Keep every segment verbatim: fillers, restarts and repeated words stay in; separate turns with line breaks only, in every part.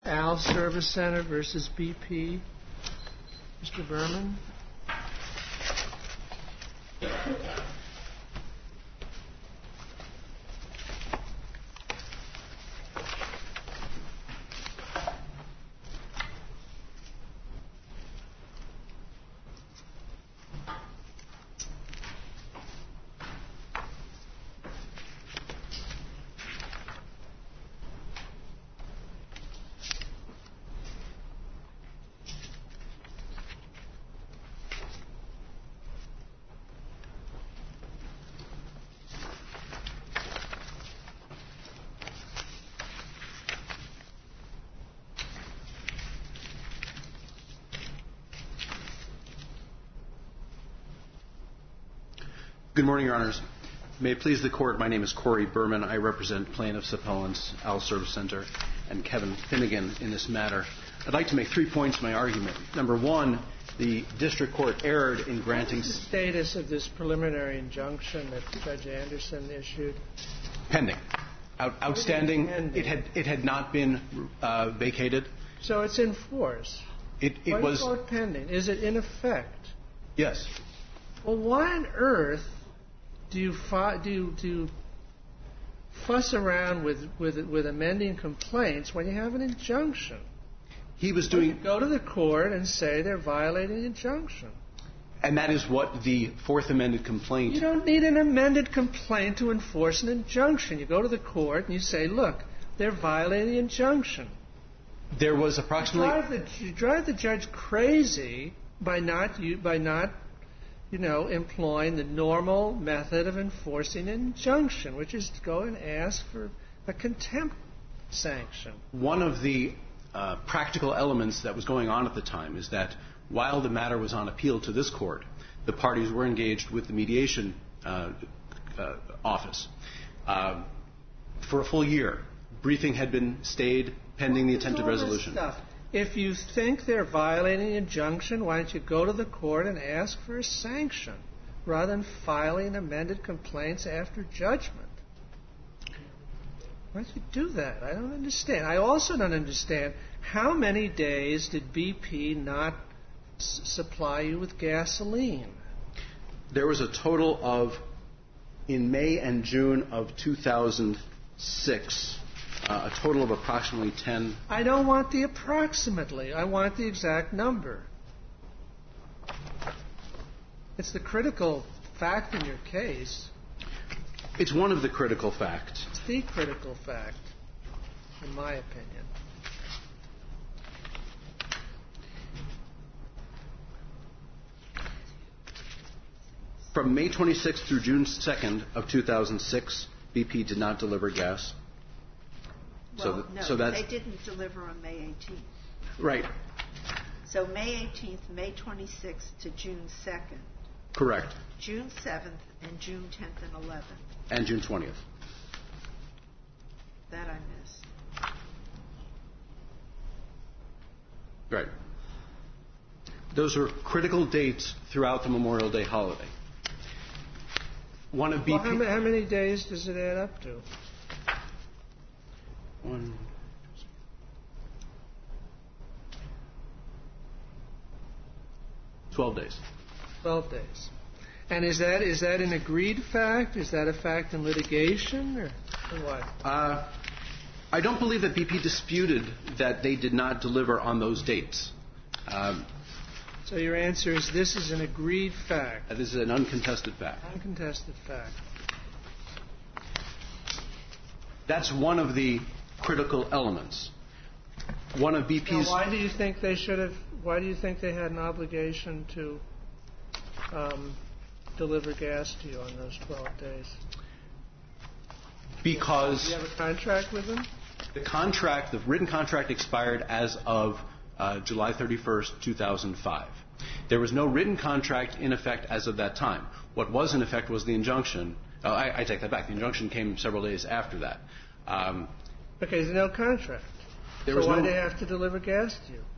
Al Service Center versus B P. Mister Berman.
Good morning, Your Honors. May it please the Court, my name is Corey Berman. I represent plaintiffs' appellants Al Service Center and Kevin Finnegan in this matter. I'd like to make three points in my argument. Number one, the district court erred in granting...
What's the status of this preliminary injunction that Judge Anderson issued?
Pending. Out, outstanding. Pending. It had it had not been uh, vacated.
So it's in force.
It, it
why
was...
Why do you call it pending? Is it in effect?
Yes.
Well, why on earth do you fi- do you, do you fuss around with, with with amending complaints when you have an injunction?
He was doing...
You go to the court and say they're violating the injunction.
And that is what the Fourth Amended Complaint...
You don't need an amended complaint to enforce an injunction. You go to the court and you say, look, they're violating the injunction.
There was approximately...
You drive the, you drive the judge crazy by not you, by not... you know, employing the normal method of enforcing an injunction, which is to go and ask for a contempt sanction.
One of the uh, practical elements that was going on at the time is that while the matter was on appeal to this court, the parties were engaged with the mediation uh, uh, office uh, for a full year. Briefing had been stayed pending the attempted resolution.
If you think they're violating the injunction, why don't you go to the court and ask for a sanction rather than filing amended complaints after judgment? Why don't you do that? I don't understand. I also don't understand how many days did B P not s- supply you with gasoline?
There was a total of, in May and June of two thousand six, Uh, a total of approximately ten.
I don't want the approximately. I want the exact number. It's the critical fact in your case.
It's one of the critical facts.
It's the critical fact, in my opinion.
From May twenty-sixth through June second of two thousand six, B P did not deliver gas.
Well,
so th-
no,
so that's,
they didn't deliver on May eighteenth.
Right.
So May eighteenth, May twenty-sixth to June second.
Correct.
June seventh and June tenth and eleventh.
And June twentieth.
That I missed.
Right. Those are critical dates throughout the Memorial Day holiday. One of B P...
Well, how, ma- how many days does it add up to?
One... Twelve days.
Twelve days. And is that is that an agreed fact? Is that a fact in litigation, or, or what?
Uh, I don't believe that B P disputed that they did not deliver on those dates. Um,
so your answer is this is an agreed fact.
This is an uncontested fact.
Uncontested fact.
That's one of the critical elements. One of B P's...
Now, why do you think they should have... Why do you think they had an obligation to um, deliver gas to you on those twelve days?
Because...
Do you have a contract with them?
The contract, the written contract expired as of uh, July thirty-first, two thousand five. There was no written contract in effect as of that time. What was in effect was the injunction. Oh, I, I take that back. The injunction came several days after that. Um,
okay, there's no contract.
There
so
was
why
no...
do they have to deliver gas to you?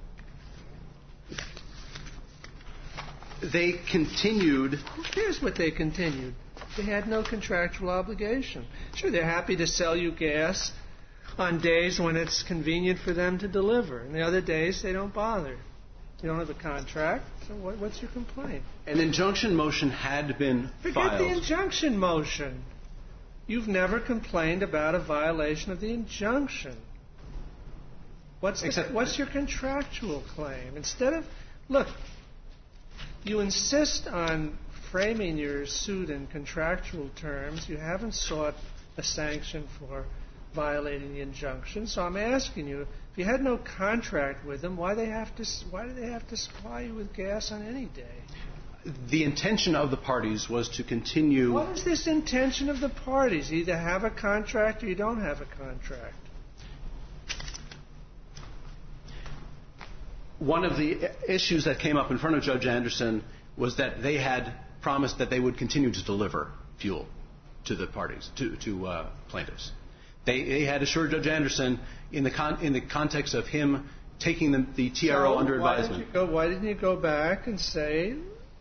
They continued...
Who cares what they continued? They had no contractual obligation. Sure, they're happy to sell you gas on days when it's convenient for them to deliver. And the other days, they don't bother. You don't have a contract, so what, what's your complaint?
An injunction motion had been
Forget
filed.
the injunction motion. You've never complained about a violation of the injunction. What's, the,
Except,
what's your contractual claim? Instead of, look, you insist on framing your suit in contractual terms. You haven't sought a sanction for violating the injunction. So I'm asking you, if you had no contract with them, why they have to? Why do they have to supply you with gas on any day?
The intention of the parties was to continue.
What is this intention of the parties? You either have a contract or you don't have a contract.
One of the issues that came up in front of Judge Anderson was that they had promised that they would continue to deliver fuel to the parties, to, to uh, plaintiffs. They, they had assured Judge Anderson, in the con- in the context of him taking the, the T R O
so
under
why
advisement.
Did you go, why didn't you go back and say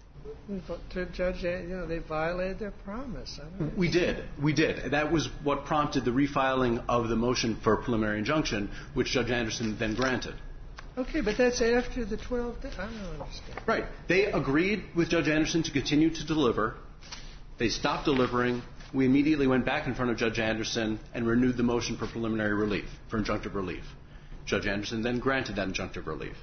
to Judge, you know, they violated their promise? I don't
we did. We did. That was what prompted the refiling of the motion for preliminary injunction, which Judge Anderson then granted.
Okay, but that's after the twelve days. I don't understand.
Right. They agreed with Judge Anderson to continue to deliver. They stopped delivering. We immediately went back in front of Judge Anderson and renewed the motion for preliminary relief, for injunctive relief. Judge Anderson then granted that injunctive relief.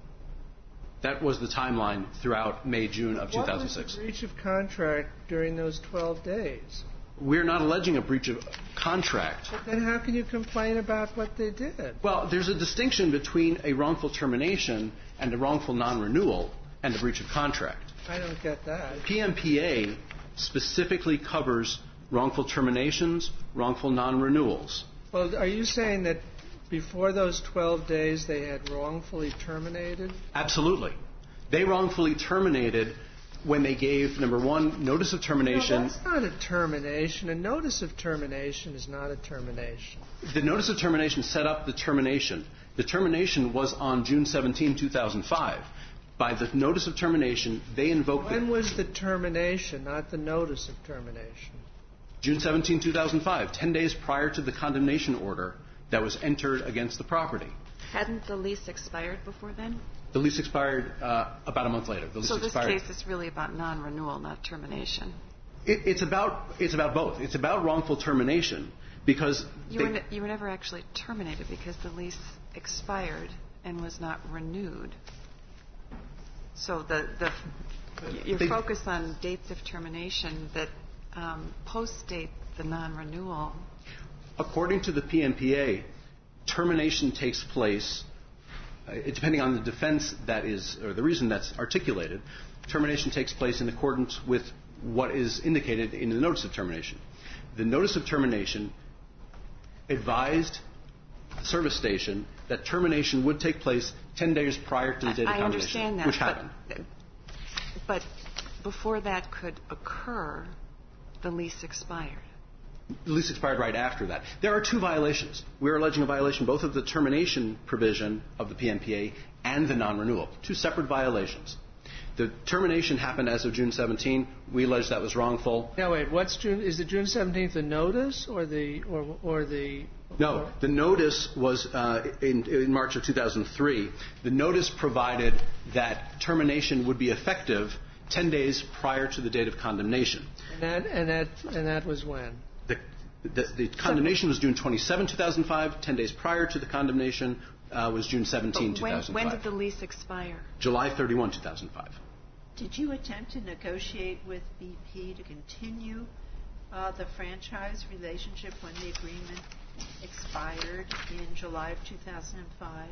That was the timeline throughout May, June of two thousand six.
What was the breach of contract during those twelve days?
We're not alleging a breach of contract.
But then how can you complain about what they did?
Well, there's a distinction between a wrongful termination and a wrongful non-renewal and a breach of contract.
I don't get that.
P M P A specifically covers wrongful terminations, wrongful non-renewals.
Well, are you saying that before those twelve days they had wrongfully terminated?
Absolutely. They wrongfully terminated when they gave, number one, notice of termination.
No, that's not a termination. A notice of termination is not a termination.
The notice of termination set up the termination. The termination was on June seventeenth, two thousand five. By the notice of termination, they invoked...
When the, was the termination, not the notice of termination?
June seventeenth, two thousand five, ten days prior to the condemnation order that was entered against the property.
Hadn't the lease expired before then?
The lease expired uh, about a month later. The lease
so this
expired.
case is really about non-renewal, not termination.
It, it's about it's about both. It's about wrongful termination because
you,
they,
were ne- you were never actually terminated because the lease expired and was not renewed. So the the your
they,
focus on dates of termination that um, post-date the non-renewal.
According to the P M P A, termination takes place. It, depending on the defense that is, or the reason that's articulated, termination takes place in accordance with what is indicated in the notice of termination. The notice of termination advised the service station that termination would take place ten days prior to the date
I,
of
I
condemnation,
understand that,
which
but,
happened.
But before that could occur, the lease expired.
The lease expired right after that. There are two violations. We're alleging a violation both of the termination provision of the P M P A and the non-renewal. Two separate violations. The termination happened as of June seventeenth. We allege that was wrongful.
Now wait, what's June? Is the June seventeenth the notice or the or or the?
No, the notice was uh, in, in March of two thousand three. The notice provided that termination would be effective ten days prior to the date of condemnation.
And that and that and that was when?
The, the, the condemnation was June twenty-seventh, two thousand five. Ten days prior to the condemnation uh, was June seventeenth, two thousand five.
When did the lease expire?
July thirty-first, two thousand five.
Did you attempt to negotiate with B P to continue uh, the franchise relationship when the agreement expired in July of two thousand five?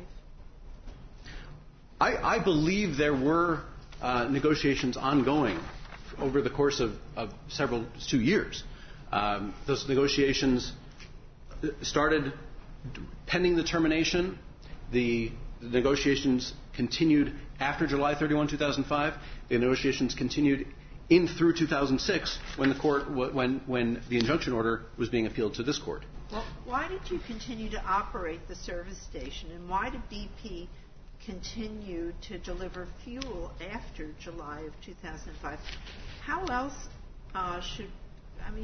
I, I believe there were uh, negotiations ongoing over the course of, of several, two years. Um, those negotiations started pending the termination. The, the negotiations continued after July thirty-first, two thousand five. The negotiations continued in through two thousand six when the court, when, when the injunction order was being appealed to this court.
Well, why did you continue to operate the service station, and why did B P continue to deliver fuel after July of two thousand five? How else uh, should, I mean,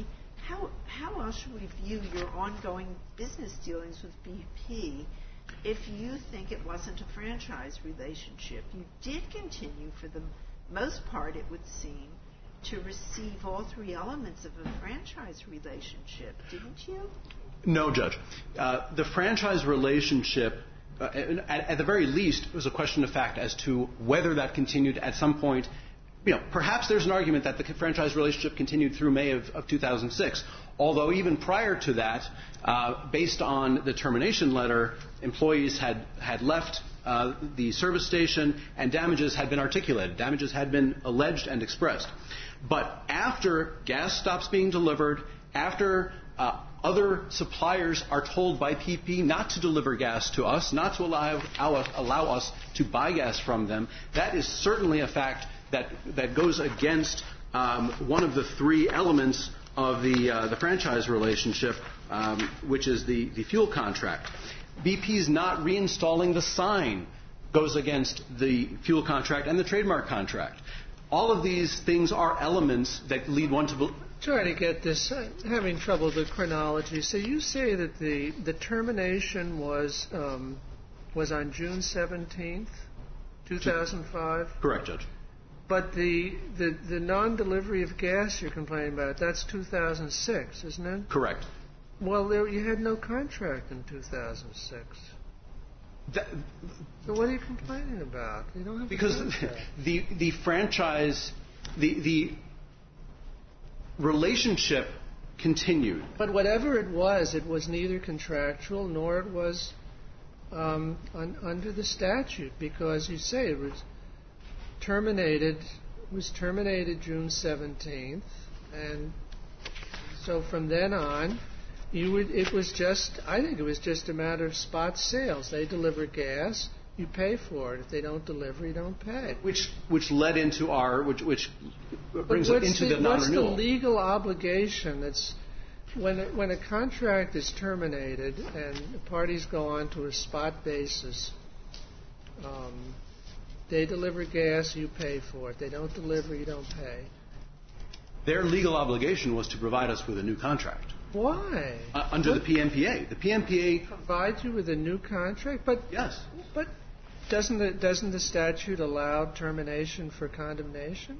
how how else should we view your ongoing business dealings with B P if you think it wasn't a franchise relationship? You did continue, for the most part, it would seem, to receive all three elements of a franchise relationship, didn't you?
No, Judge. Uh, the franchise relationship, uh, at, at the very least, was a question of fact as to whether that continued at some point. You know, perhaps there's an argument that the franchise relationship continued through May of, of two thousand six, although even prior to that, uh, based on the termination letter, employees had, had left uh, the service station and damages had been articulated. Damages had been alleged and expressed. But after gas stops being delivered, after uh, other suppliers are told by P P not to deliver gas to us, not to allow, allow, allow us to buy gas from them, that is certainly a fact that, that goes against um, one of the three elements of the, uh, the franchise relationship, um, which is the, the fuel contract. B P's not reinstalling the sign goes against the fuel contract and the trademark contract. All of these things are elements that lead one to believe.
Trying to get this, uh, having trouble with the chronology. So you say that the, the termination was um, was on June seventeenth, two thousand five?
Correct, Judge.
But the, the, the non-delivery of gas you're complaining about, that's two thousand six, isn't it?
Correct.
Well, there, you had no contract in two thousand six.
That,
so what are you complaining about? You don't have
because the the franchise, the the relationship continued.
But whatever it was, it was neither contractual nor it was um, un, under the statute, because you say it was terminated. Was terminated June seventeenth, and so from then on. You would, it was just, I think it was just a matter of spot sales. They deliver gas, you pay for it. If they don't deliver, you don't pay.
Which which led into our, which, which brings us into the, the non-renewal.
What's the legal obligation that's, when, when a contract is terminated and the parties go on to a spot basis, um, they deliver gas, you pay for it. They don't deliver, you don't pay.
Their legal obligation was to provide us with a new contract.
Why?
Uh, under
what?
the P M P A. The P M P A
provides you with a new contract, but
yes.
But doesn't the, doesn't the statute allow termination for condemnation?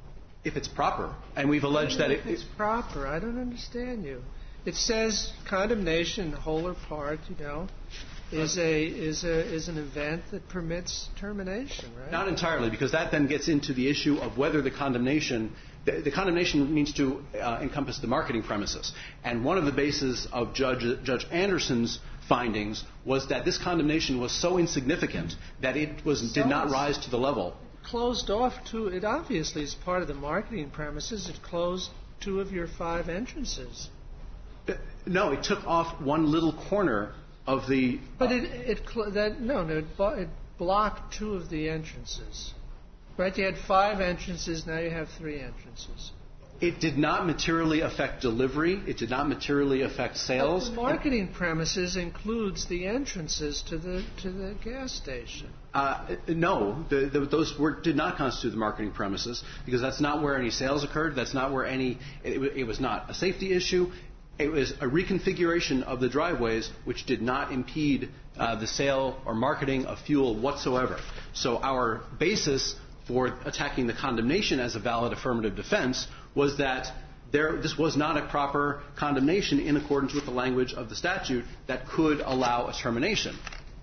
If it's proper, and we've alleged that
if
it,
it's proper. I don't understand you. It says condemnation, whole or part, you know, is a is a is an event that permits termination, right?
Not entirely, because that then gets into the issue of whether the condemnation. The, the condemnation needs to uh, encompass the marketing premises. And one of the bases of Judge, Judge Anderson's findings was that this condemnation was so insignificant that it was so did not rise to the level.
Closed off two, it obviously is part of the marketing premises. It closed two of your five entrances.
Uh, no, it took off one little corner of the...
But uh, it, it, cl- that, no, no, it, bo- it blocked two of the entrances. Right, you had five entrances, now you have three entrances.
It did not materially affect delivery. It did not materially affect sales.
But the marketing premises includes the entrances to the to the gas station.
Uh, no, the, the, those were, did not constitute the marketing premises, because that's not where any sales occurred. That's not where any. It, it was not a safety issue. It was a reconfiguration of the driveways, which did not impede uh, the sale or marketing of fuel whatsoever. So our basis for attacking the condemnation as a valid affirmative defense was that there, this was not a proper condemnation in accordance with the language of the statute that could allow a termination.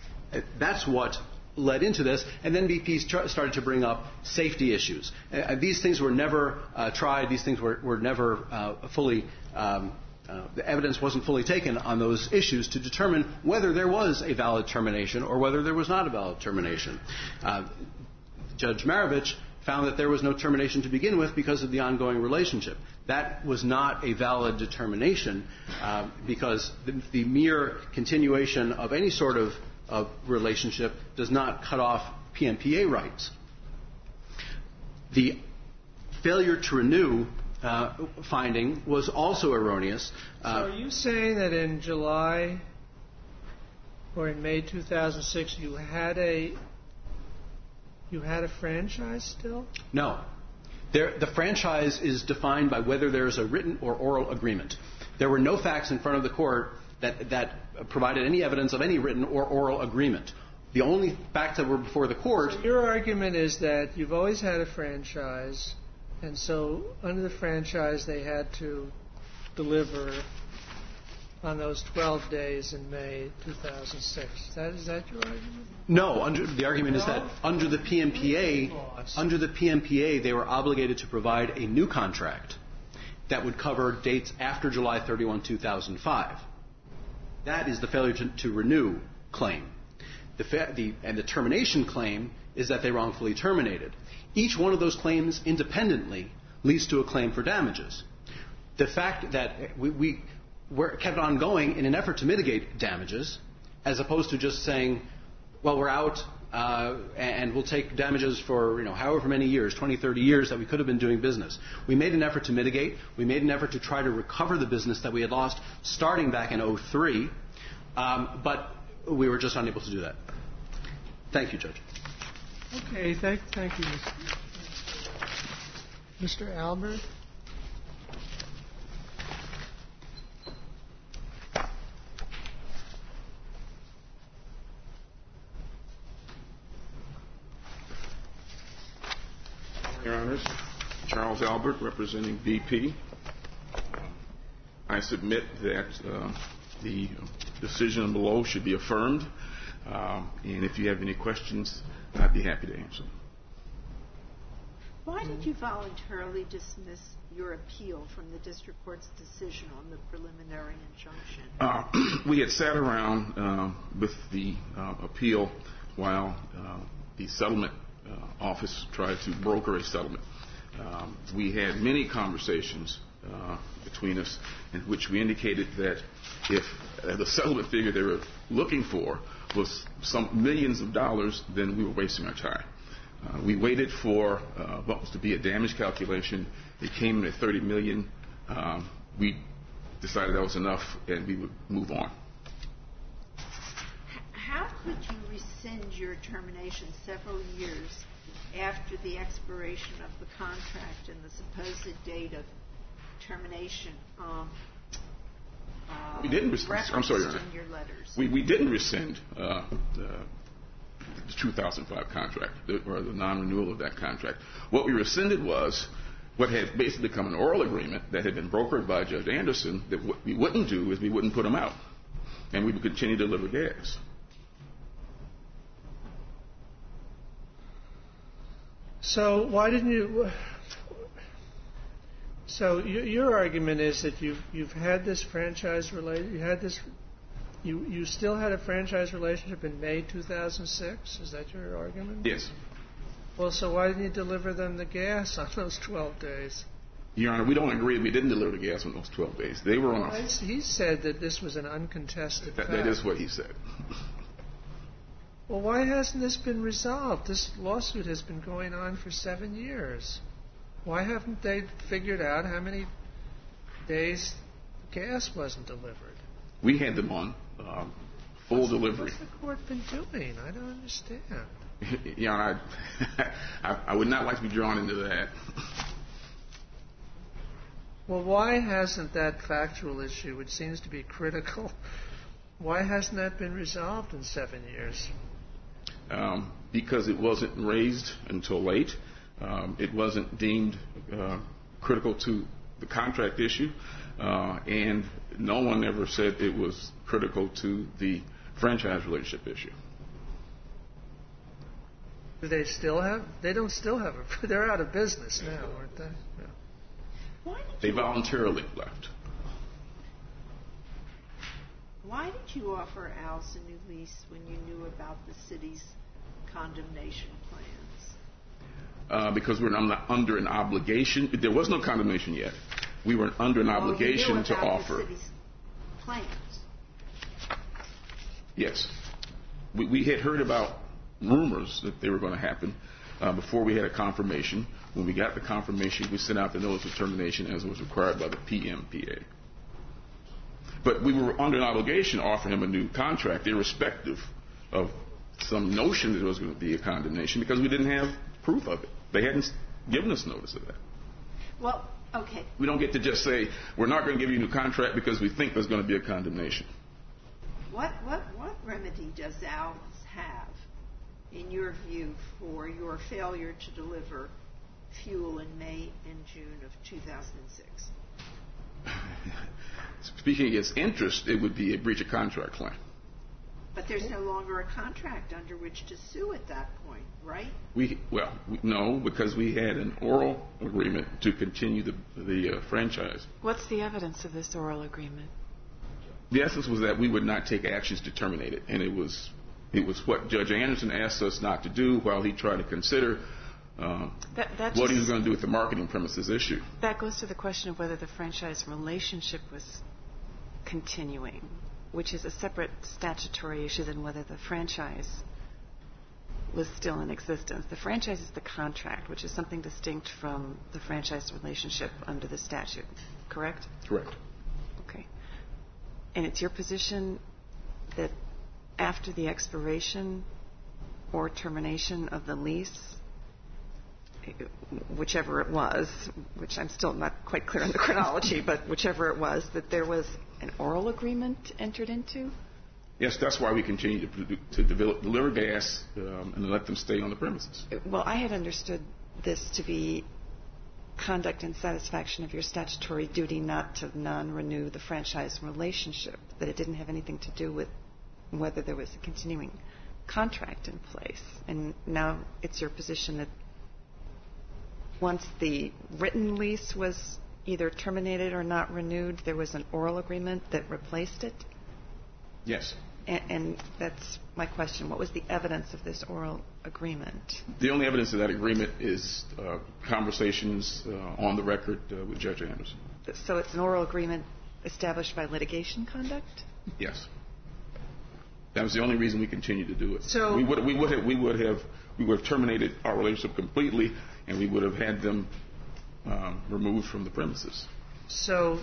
That's what led into this. And then B P tr- started to bring up safety issues. Uh, these things were never uh, tried. These things were, were never uh, fully um, uh, the evidence wasn't fully taken on those issues to determine whether there was a valid termination or whether there was not a valid termination. Uh, Judge Maravich found that there was no termination to begin with because of the ongoing relationship. That was not a valid determination uh, because the, the mere continuation of any sort of, of relationship does not cut off P M P A rights. The failure to renew uh, finding was also erroneous.
Uh, so are you saying that in July or in May two thousand six you had a You had a franchise still?
No. There, the franchise is defined by whether there is a written or oral agreement. There were no facts in front of the court that, that provided any evidence of any written or oral agreement. The only facts that were before the court...
So your argument is that you've always had a franchise, and so under the franchise they had to deliver on those twelve days in May two thousand six. Is that, is that your argument?
No. Under, the argument no? is that under the P M P A, under the P M P A, they were obligated to provide a new contract that would cover dates after July thirty-first, two thousand five. That is the failure to, to renew claim. The, fa- the, and the termination claim is that they wrongfully terminated. Each one of those claims independently leads to a claim for damages. The fact that we, we were kept on going in an effort to mitigate damages, as opposed to just saying, well, we're out uh, and we'll take damages for, you know, however many years, twenty, thirty years that we could have been doing business. We made an effort to mitigate. We made an effort to try to recover the business that we had lost starting back in oh three, um, but we were just unable to do that. Thank you, Judge.
Okay, thank, thank you, Mister Albert.
Your Honors, Charles Albert, representing B P. I submit that uh, the decision below should be affirmed, uh, and if you have any questions, I'd be happy to answer them.
Why did you voluntarily dismiss your appeal from the district court's decision on the preliminary injunction?
Uh, we had sat around uh, with the uh, appeal while uh, the settlement uh, office tried to broker a settlement. Um, we had many conversations uh, between us in which we indicated that if uh, the settlement figure they were looking for was some millions of dollars, then we were wasting our time. Uh, we waited for uh, what was to be a damage calculation. It came in at thirty million dollars. Um, we decided that was enough, and we would move on.
How could you rescind your termination several years after the expiration of the contract and the supposed date of termination? Um, uh,
we didn't rescind. I'm sorry, Your Honor.
In your letters.
We, we didn't rescind uh, the, the two thousand five contract, or the non-renewal of that contract. What we rescinded was what had basically become an oral agreement that had been brokered by Judge Anderson, that what we wouldn't do is we wouldn't put them out, and we would continue to deliver gas.
So why didn't you? So your, your argument is that you've you've had this franchise related. You had this. You you still had a franchise relationship in May two thousand six. Is that your argument?
Yes.
Well, so why didn't you deliver them the gas on those twelve days?
Your Honor, we don't agree. We didn't deliver the gas on those twelve days. They were on.
Well, he said that this was an uncontested
that,
fact.
That is what he said.
Well, why hasn't this been resolved? This lawsuit has been going on for seven years. Why haven't they figured out how many days gas wasn't delivered?
We had them on uh, full
what's,
delivery.
What's the court been doing? I don't understand.
Your Honor, I, I, I would not like to be drawn into that.
Well, why hasn't that factual issue, which seems to be critical, why hasn't that been resolved in seven years?
Um, because it wasn't raised until late. Um, it wasn't deemed uh, critical to the contract issue, uh, and no one ever said it was critical to the franchise relationship issue.
Do they still have? They don't still have a. They're out of business now, aren't they? Yeah.
Why did
They
you
voluntarily left.
Why did you offer Alice a new lease when you knew about the city's condemnation plans?
Uh, because we're under an obligation. There was no condemnation yet. We were under an
well,
obligation
you knew
to
about
offer.
The city's plans.
Yes. We, we had heard about rumors that they were going to happen uh, before we had a confirmation. When we got the confirmation, we sent out the notice of termination as was required by the P M P A. But we were under an obligation to offer him a new contract, irrespective of some notion that it was going to be a condemnation, because we didn't have proof of it. They hadn't given us notice of that.
Well, okay.
We don't get to just say, we're not going to give you a new contract because we think there's going to be a condemnation.
What, what, what remedy does Alice have, in your view, for your failure to deliver fuel in May and June of two thousand six?
Speaking against interest, it would be a breach of contract claim.
But there's no longer a contract under which to sue at that point, right?
We well, we, no, because we had an oral agreement to continue the the uh, franchise.
What's the evidence of this oral agreement?
The essence was that we would not take actions to terminate it, and it was it was what Judge Anderson asked us not to do while he tried to consider uh,
that, that
what
just,
he was going to do with the marketing premises issue.
That goes to the question of whether the franchise relationship was continuing, which is a separate statutory issue than whether the franchise was still in existence. The franchise is the contract, which is something distinct from the franchise relationship under the statute, correct?
Correct.
Okay. And it's your position that after the expiration or termination of the lease, whichever it was, which I'm still not quite clear on the chronology, but whichever it was, that there was an oral agreement entered into?
Yes, that's why we continue to, to develop, deliver gas um, and let them stay on the premises.
Well, I had understood this to be conduct in satisfaction of your statutory duty not to non-renew the franchise relationship, that it didn't have anything to do with whether there was a continuing contract in place. And now it's your position that once the written lease was either terminated or not renewed, there was an oral agreement that replaced it?
Yes.
And, and that's my question. What was the evidence of this oral agreement?
The only evidence of that agreement is uh, conversations uh, on the record uh, with Judge Anderson.
So it's an oral agreement established by litigation conduct?
Yes. That was the only reason we continued to do it.
So
we would we would have we would have we would have terminated our relationship completely, and we would have had them um, removed from the premises.
So,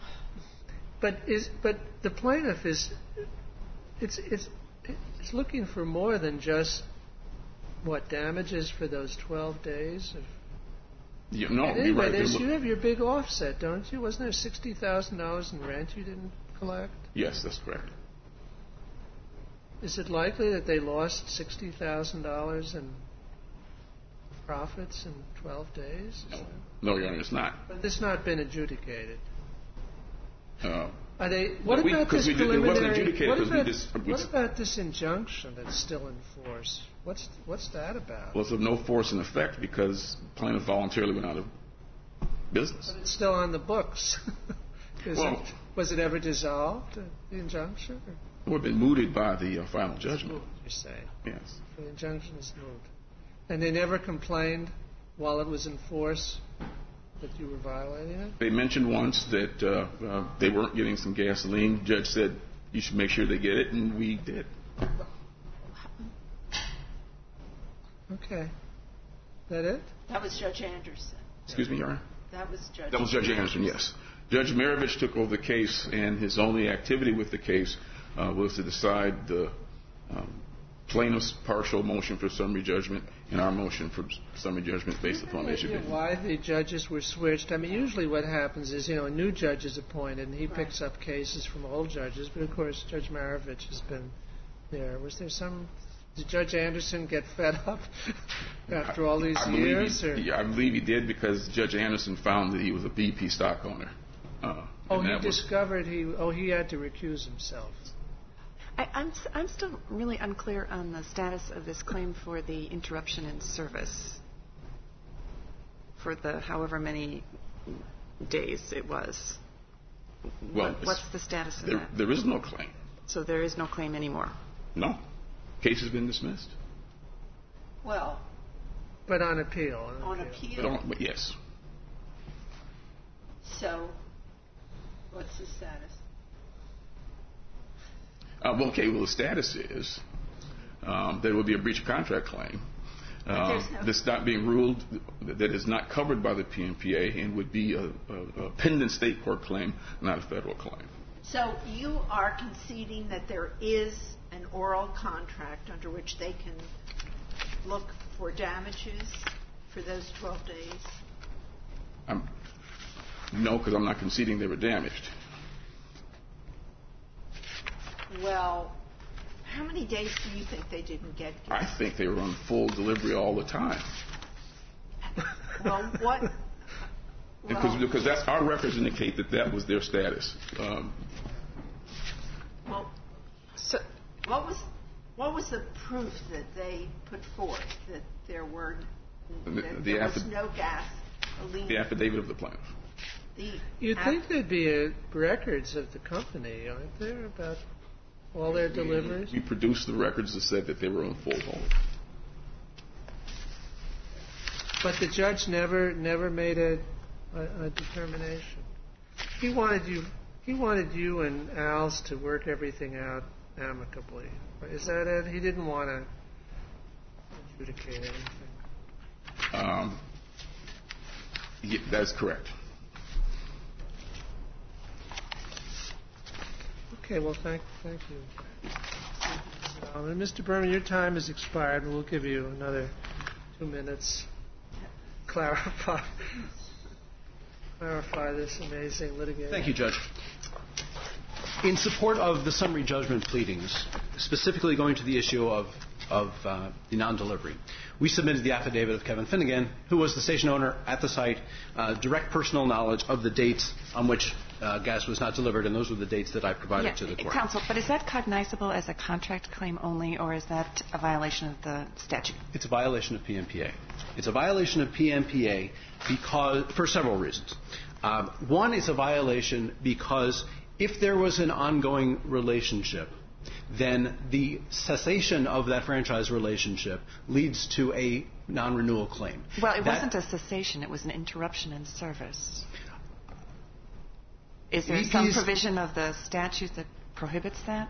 but is but the plaintiff is it's it's it's looking for more than just what damages for those twelve days of.
Yeah, no,
anyway,
you're right.
there's, you have your big offset, don't you? Wasn't there sixty thousand dollars in rent you didn't collect?
Yes, that's correct.
Is it likely that they lost sixty thousand dollars in profits in twelve days?
No, no, Your Honor, it's not.
But it's not been adjudicated.
Uh,
Are they? What
we,
about this
we did,
preliminary?
It wasn't adjudicated
what
because
about,
we just. We,
what about this injunction that's still in force? What's what's that about?
well, it's of no force in effect because plaintiff voluntarily went out of business.
But it's still on the books.
Well,
it, was it ever dissolved? The injunction? Or?
It would have been mooted by the uh, final judgment.
Moved, you say?
Yes.
The injunction is moved, and they never complained while it was in force that you were violating it?
They mentioned once that uh, uh, they weren't getting some gasoline. The judge said you should make sure they get it, and we did.
Okay. That it?
That was Judge Anderson.
Excuse me, Your Honor?
That was Judge
That was Judge Anderson, yes. Judge Maravich took over the case, and his only activity with the case uh, was to decide the um, plaintiff's partial motion for summary judgment and our motion for summary judgment based upon the issue.
Why the judges were switched? I mean, usually what happens is, you know, a new judge is appointed, and he
right.
picks up cases from old judges. But of course, Judge Maravich has been there. Was there some? Did Judge Anderson get fed up after all these
I, I
years?
He,
or?
Yeah, I believe he did because Judge Anderson found that he was a B P stock owner. Uh,
oh, he
was,
discovered he. Oh, he had to recuse himself.
I, I'm, I'm still really unclear on the status of this claim for the interruption in service for the however many days it was.
Well,
what, what's the status of
there,
that?
There is no claim.
So there is no claim anymore?
No. Case has been dismissed.
Well,
but on appeal.
On, on
appeal.
appeal.
But, on, but yes.
So, what's the status?
Uh, well, okay, well, the status is um, there will be a breach of contract claim uh,
no
that's not being ruled, that is not covered by the P M P A and would be a, a, a pending state court claim, not a federal claim.
So you are conceding that there is an oral contract under which they can look for damages for those twelve days?
Um, no, because I'm not conceding they were damaged.
Well, how many days do you think they didn't get gas?
I think they were on full delivery all the time.
Well, what? Well,
because, because that's our records indicate that that was their status. Um,
well, so what was what was the proof that they put forth that there were that
the, the
there
affi-
was no gas?
The affidavit of the plaintiff.
The
You'd
aff-
think there'd be a, records of the company, aren't there, about all their deliveries?
We produced the records that said that they were on full hold.
But the judge never never made a, a, a determination. He wanted you he wanted you and Al's to work everything out amicably. Is that it? He didn't want to adjudicate anything.
Um, yeah, that's correct.
Okay, well, thank thank you. Um, and Mister Berman, your time has expired, and we'll give you another two minutes. Clarify, clarify this amazing litigation.
Thank you, Judge. In support of the summary judgment pleadings, specifically going to the issue of of uh, the non-delivery, we submitted the affidavit of Kevin Finnegan, who was the station owner at the site, uh, direct personal knowledge of the dates on which uh, gas was not delivered, and those were the dates that I provided
yeah,
to the court.
Counsel, but is that cognizable as a contract claim only, or is that a violation of the statute?
It's a violation of P M P A. It's a violation of P M P A because, for several reasons. Um, one, it's a violation because if there was an ongoing relationship, then the cessation of that franchise relationship leads to a non-renewal claim.
Well, it
that,
wasn't a cessation. It was an interruption in service. Is there
B P's,
some provision of the statute that prohibits that?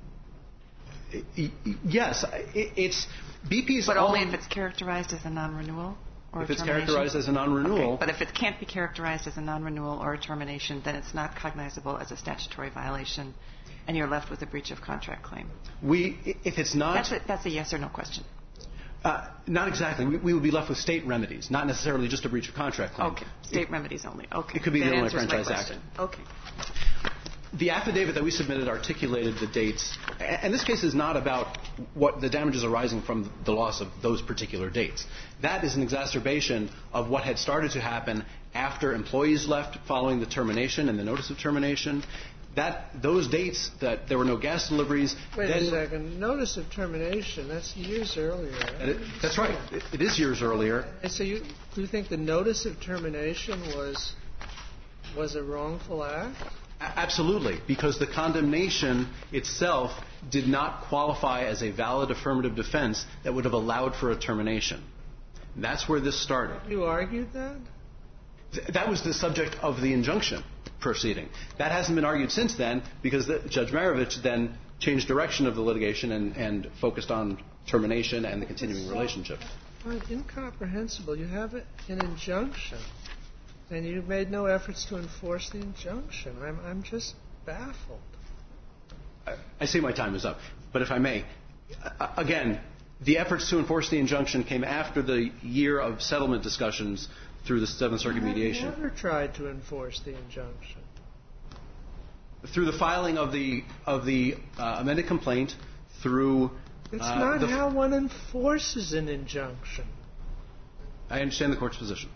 Yes. It's B P's
But only
own,
if it's characterized as a non-renewal or
if
a
it's
termination?
characterized as a non-renewal.
Okay. But if it can't be characterized as a non-renewal or a termination, then it's not cognizable as a statutory violation, and you're left with a breach of contract claim.
We, if it's not...
That's a, that's a yes or no question.
Uh, not exactly. We, we would be left with state remedies, not necessarily just a breach of contract claim.
Okay. State it, remedies only. Okay.
It could be
that
the Illinois
answers
Franchise
my
Act.
question. Okay.
The affidavit that we submitted articulated the dates, and this case is not about what the damages arising from the loss of those particular dates. That is an exacerbation of what had started to happen after employees left following the termination and the notice of termination. That those dates that there were no gas deliveries.
Wait
then,
a second. Notice of termination. That's years earlier.
It, that's right. It, it is years earlier.
And so you you think the notice of termination was was a wrongful act?
A- absolutely, because the condemnation itself did not qualify as a valid affirmative defense that would have allowed for a termination. That's where this started.
You argued that?
Th- that was the subject of the injunction proceeding. That hasn't been argued since then because the, Judge Marovich then changed direction of the litigation and, and focused on termination and the continuing relationship.
Well, incomprehensible. You have an injunction, and you've made no efforts to enforce the injunction. I'm, I'm just baffled.
I, I see my time is up, but if I may, uh, again, the efforts to enforce the injunction came after the year of settlement discussions through the Seventh Circuit mediation.
I've never tried to enforce the injunction.
Through the filing of the of the uh, amended complaint, through
It's
uh,
not
the,
how one enforces an injunction.
I understand the court's position.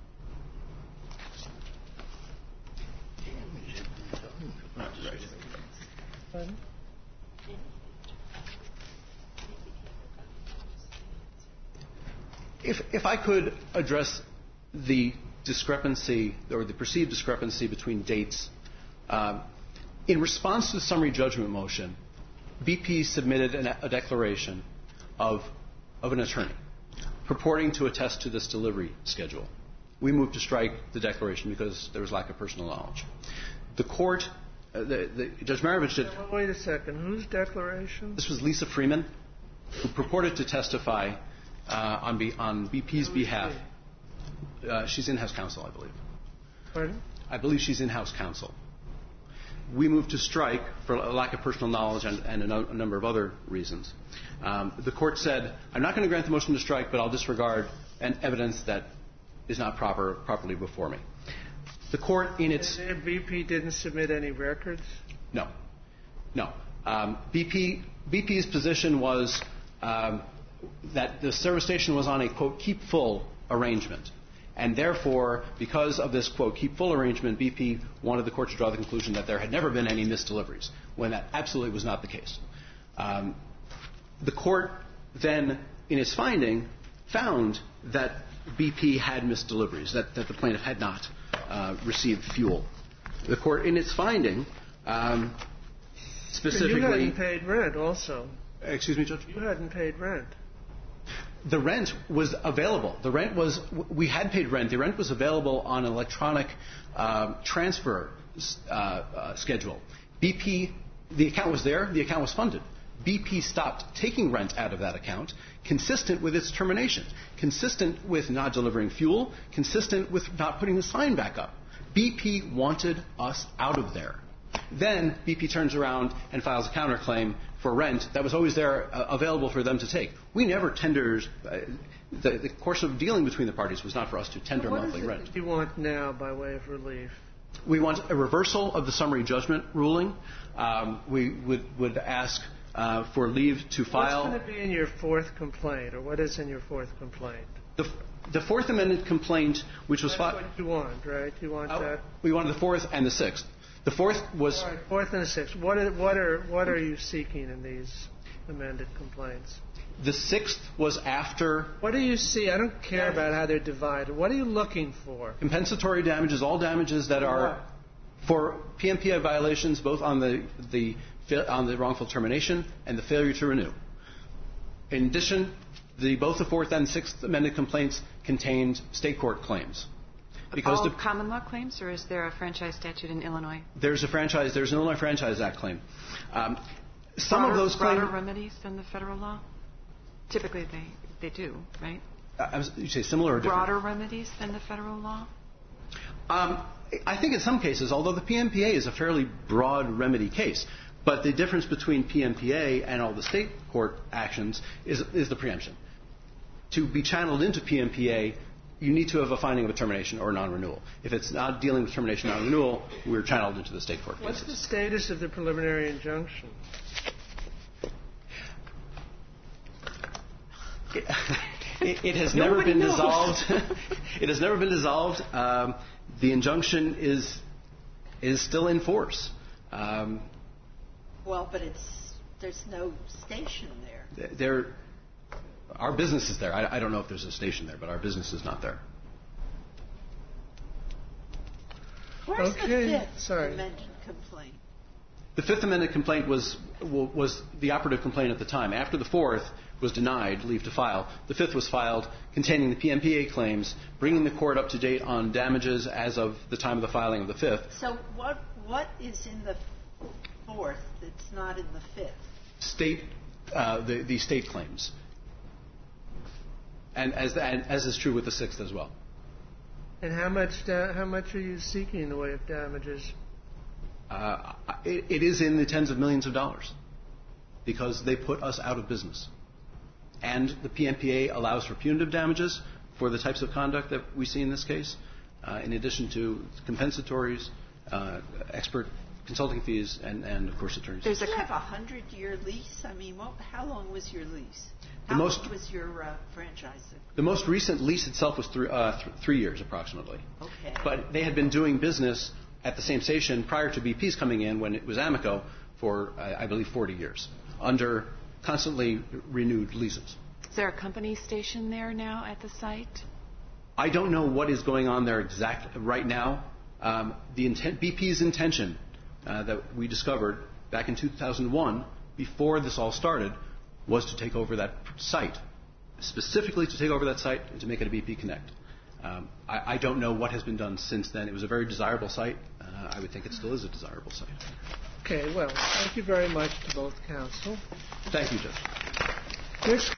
Pardon?
If if I could address the discrepancy or the perceived discrepancy between dates. Um, in response to the summary judgment motion, B P submitted an, a declaration of, of an attorney purporting to attest to this delivery schedule. We moved to strike the declaration because there was lack of personal knowledge. The court, uh, the, the, Judge Marovich did...
Wait a second. Whose declaration?
This was Lisa Freeman, who purported to testify uh, on, B, on B P's behalf. Uh, she's in-house counsel, I believe.
Pardon?
I believe she's in-house counsel. We moved to strike for a lack of personal knowledge and, and a, no, a number of other reasons. Um, the court said, I'm not going to grant the motion to strike, but I'll disregard and evidence that is not proper properly before me. The court, in its
and B P didn't submit any records.
No, no. Um, B P B P's position was um, that the service station was on a quote keep full arrangement, and therefore, because of this quote keep full arrangement, B P wanted the court to draw the conclusion that there had never been any missed deliveries, when that absolutely was not the case. Um, the court then, in its finding, found that B P had missed deliveries, that, that the plaintiff had not uh, received fuel. The court, in its finding, um, specifically...
You hadn't paid rent also.
Excuse me, Judge?
You hadn't paid rent.
The rent was available. The rent was... We had paid rent. The rent was available on an electronic uh, transfer uh, uh, schedule. B P... The account was there. The account was funded. B P stopped taking rent out of that account, consistent with its termination, consistent with not delivering fuel, consistent with not putting the sign back up. B P wanted us out of there. Then B P turns around and files a counterclaim for rent that was always there uh, available for them to take. We never tendered. Uh, the, the course of dealing between the parties was not for us to tender
what
monthly
is it
rent.
That you want now by way of relief?
We want a reversal of the summary judgment ruling. Um, we would, would ask uh, for leave to file.
What's going to be in your fourth complaint, or what is in your fourth complaint?
The, the Fourth Amendment complaint, which was filed.
That's what you want, right? You want
uh,
that?
We wanted the fourth and the sixth. The fourth was.
All right, fourth and the sixth. What are, what are what are you seeking in these amended complaints?
The sixth was after.
What do you see? I don't care about how they're divided. What are you looking for?
Compensatory damages, all damages that are
what?
for P M P A violations, both on the the on the wrongful termination and the failure to renew. In addition, the both the fourth and sixth amended complaints contained state court claims.
Because all the, common law claims, or is there a franchise statute in Illinois?
There's a franchise. There's an Illinois Franchise Act claim. Um, some
broader,
of those claims
broader remedies than the federal law. Typically, they they do, right?
Uh, you say similar or different?
Broader remedies than the federal law.
Um, I think in some cases, although the P M P A is a fairly broad remedy case, but the difference between P M P A and all the state court actions is is the preemption. To be channeled into P M P A, you need to have a finding of a termination or non-renewal. If it's not dealing with termination or non-renewal, we're channeled into the state court cases.
What's the status of the preliminary injunction?
It, it, it has never been knows. dissolved. It has never been dissolved. Um, the injunction is is still in force. Um,
well, but it's there's no station there.
There. Our business is there. I, I don't know if there's a station there, but our business is not there.
Where's
okay.
the fifth
Sorry.
amended complaint?
The Fifth Amendment complaint was was the operative complaint at the time. After the Fourth was denied leave to file, the Fifth was filed, containing the P M P A claims, bringing the court up to date on damages as of the time of the filing of the Fifth.
So what what is in the Fourth that's not in the Fifth?
State uh, the the state claims. And as, the, and as is true with the Sixth as well.
And how much da- how much are you seeking in the way of damages?
Uh, it, it is in the tens of millions of dollars because they put us out of business. And the P M P A allows for punitive damages for the types of conduct that we see in this case, uh, in addition to compensatories, uh, expert consulting fees, and, and of course attorneys.
Does it have a hundred-year lease? I mean, what, how long was your lease? How
The most-
long was your uh, franchise?
The most recent lease itself was three, uh, th- three years approximately.
Okay.
But they had been doing business at the same station prior to B P's coming in when it was Amico for, uh, I believe, forty years under constantly renewed leases.
Is there a company station there now at the site?
I don't know what is going on there exact right now. Um, the intent, B P's intention uh, that we discovered back in two thousand one, before this all started, was to take over that site, specifically to take over that site and to make it a B P Connect. Um, I, I don't know what has been done since then. It was a very desirable site. Uh, I would think it still is a desirable site.
Okay, well, thank you very much to both counsel.
Thank you, Judge.
Next